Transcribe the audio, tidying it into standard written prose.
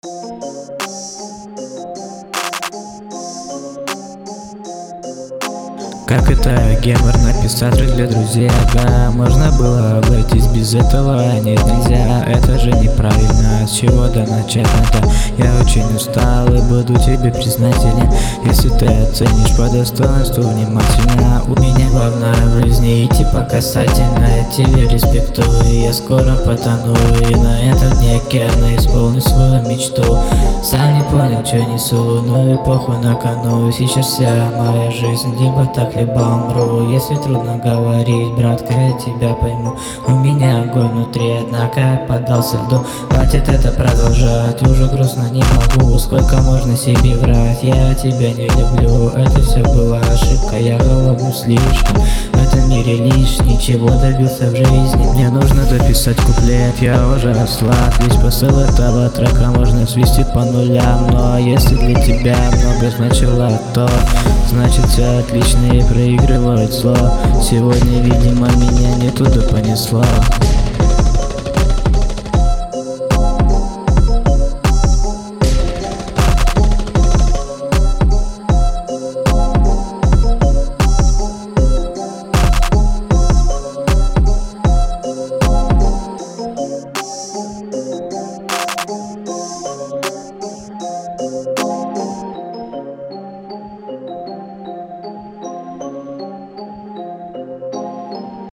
Как это геморно писать для друзей, ага. Можно было обойтись без этого, нет, нельзя. Это же неправильно, с чего-то начать надо. Я очень устал и буду тебе признателен, если ты оценишь по достоинству внимательно. У меня главное в жизни идти по касательно. Я тебе респектую, я скоро потону, и на этом дне океана исполню свою мечту. Сам не понял, что несу, но эпоху на кону. Сейчас вся моя жизнь либо так, либо умру. Если трудно говорить, братка, я тебя пойму. У меня огонь внутри, однако я поддался льду. Хватит это продолжать, уже грустно не могу. Сколько можно себе врать, я тебя не люблю. Это все была ошибка, я голову слишком в этом мире лишний, чего добился в жизни. Мне нужно дописать куплет, я уже ослаб. Весь посыл этого трека можно свести по нулям. Но если для тебя много значило, то значит все отлично и проигрывает зло. Сегодня, видимо, меня не туда понесло.